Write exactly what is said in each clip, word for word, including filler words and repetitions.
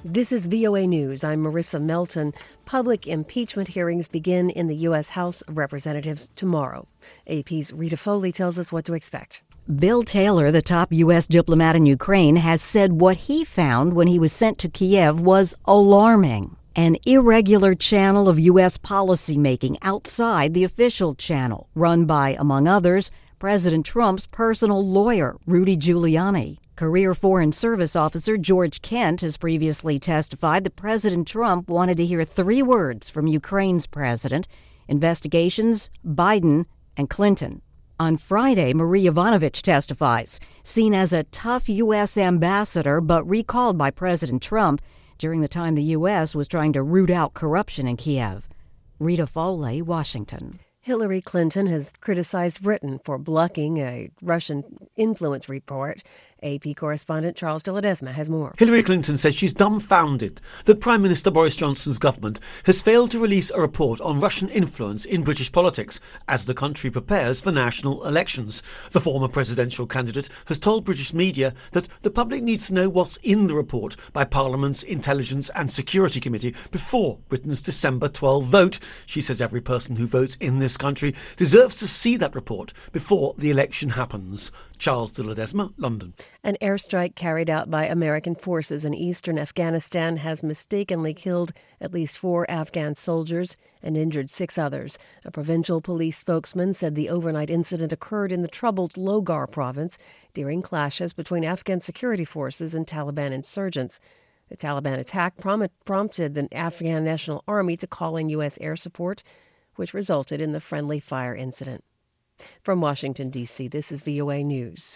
This is V O A News. I'm Marissa Melton. Public impeachment hearings begin in the U S House of Representatives tomorrow. A P's Rita Foley tells us what to expect. Bill Taylor, the top U S diplomat in Ukraine, has said what he found when he was sent to Kiev was alarming. An irregular channel of U S policymaking outside the official channel, run by, among others, President Trump's personal lawyer, Rudy Giuliani. Career Foreign Service Officer George Kent has previously testified that President Trump wanted to hear three words from Ukraine's president: investigations, Biden, and Clinton. On Friday, Marie Yovanovitch testifies, seen as a tough U S ambassador but recalled by President Trump during the time the U S was trying to root out corruption in Kiev. Rita Foley, Washington. Hillary Clinton has criticized Britain for blocking a Russian influence report. A P correspondent Charles de Ledesma has more. Hillary Clinton says she's dumbfounded that Prime Minister Boris Johnson's government has failed to release a report on Russian influence in British politics as the country prepares for national elections. The former presidential candidate has told British media that the public needs to know what's in the report by Parliament's Intelligence and Security Committee before Britain's December twelfth vote. She says every person who votes in this country deserves to see that report before the election happens. Charles de Ledesma, London. An airstrike carried out by American forces in eastern Afghanistan has mistakenly killed at least four Afghan soldiers and injured six others. A provincial police spokesman said the overnight incident occurred in the troubled Logar province during clashes between Afghan security forces and Taliban insurgents. The Taliban attack prom- prompted the Afghan National Army to call in U S air support, which resulted in the friendly fire incident. From Washington, D C, this is V O A News.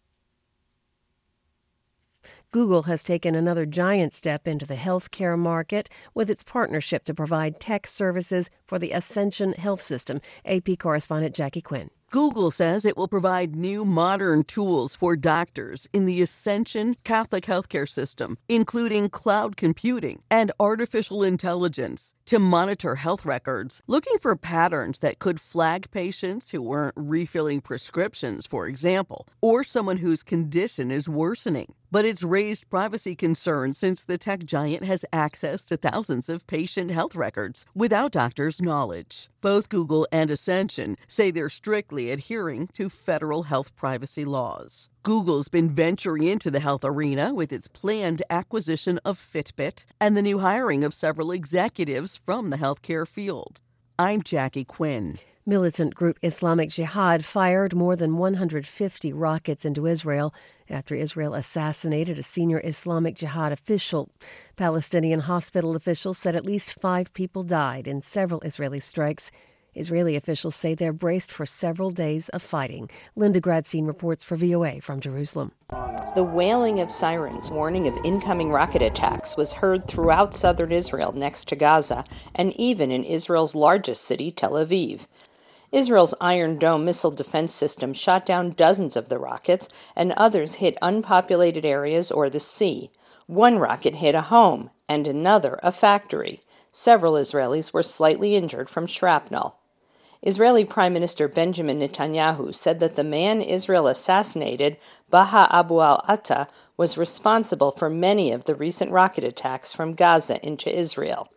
Google has taken another giant step into the healthcare market with its partnership to provide tech services for the Ascension Health System. A P correspondent Jackie Quinn. Google says it will provide new modern tools for doctors in the Ascension Catholic healthcare system, including cloud computing and artificial intelligence, to monitor health records, looking for patterns that could flag patients who weren't refilling prescriptions, for example, or someone whose condition is worsening. But it's raised privacy concerns since the tech giant has access to thousands of patient health records without doctors' knowledge. Both Google and Ascension say they're strictly adhering to federal health privacy laws. Google's been venturing into the health arena with its planned acquisition of Fitbit and the new hiring of several executives from the healthcare field. I'm Jackie Quinn. Militant group Islamic Jihad fired more than one hundred fifty rockets into Israel after Israel assassinated a senior Islamic Jihad official. Palestinian hospital officials said at least five people died in several Israeli strikes. Israeli officials say they're braced for several days of fighting. Linda Gradstein reports for V O A from Jerusalem. The wailing of sirens warning of incoming rocket attacks was heard throughout southern Israel next to Gaza and even in Israel's largest city, Tel Aviv. Israel's Iron Dome missile defense system shot down dozens of the rockets, and others hit unpopulated areas or the sea. One rocket hit a home, and another a factory. Several Israelis were slightly injured from shrapnel. Israeli Prime Minister Benjamin Netanyahu said that the man Israel assassinated, Baha Abu al-Atta, was responsible for many of the recent rocket attacks from Gaza into Israel.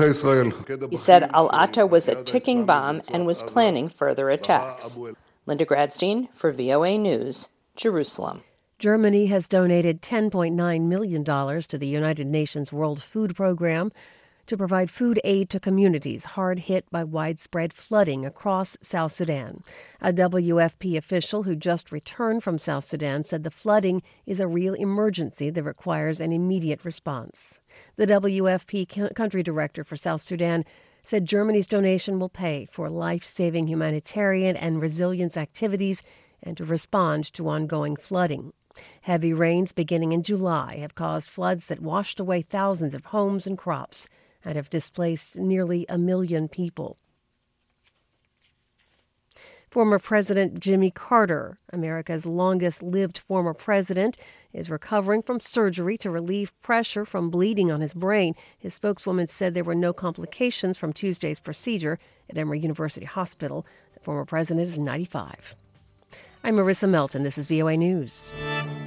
He said al-Atta was a ticking bomb and was planning further attacks. Linda Gradstein for V O A News, Jerusalem. Germany has donated ten point nine million dollars to the United Nations World Food Program to provide food aid to communities hard hit by widespread flooding across South Sudan. A W F P official who just returned from South Sudan said the flooding is a real emergency that requires an immediate response. The W F P country director for South Sudan said Germany's donation will pay for life-saving humanitarian and resilience activities and to respond to ongoing flooding. Heavy rains beginning in July have caused floods that washed away thousands of homes and crops and have displaced nearly a million people. Former President Jimmy Carter, America's longest-lived former president, is recovering from surgery to relieve pressure from bleeding on his brain. His spokeswoman said there were no complications from Tuesday's procedure at Emory University Hospital. The former president is ninety-five. I'm Marissa Melton. This is V O A News.